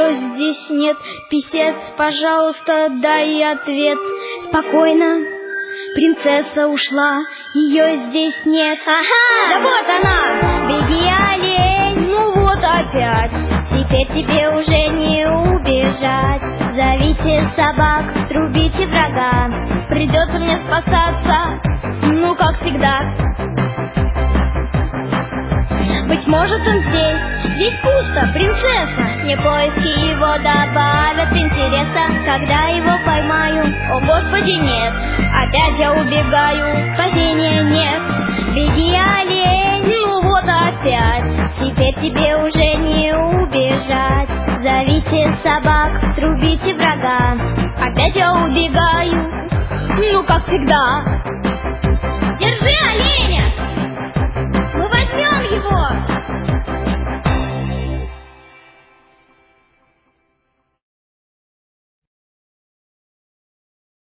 ее здесь нет. Писец, пожалуйста, дай ответ. Спокойно, принцесса ушла, ее здесь нет. Ага, да вот она! Беги, олень, ну вот опять. Теперь тебе уже не убежать. Зовите собак, трубите врага. Придется мне спасаться, ну как всегда. Быть может, он здесь пусто, принцесса. Мне поиски его добавят интереса. Когда его поймаю, о господи, нет. Опять я убегаю, спасения нет. Беги, олень, ну вот опять. Теперь тебе уже не убежать. Зовите собак, трубите врага. Опять я убегаю, ну как всегда. Держи оленя!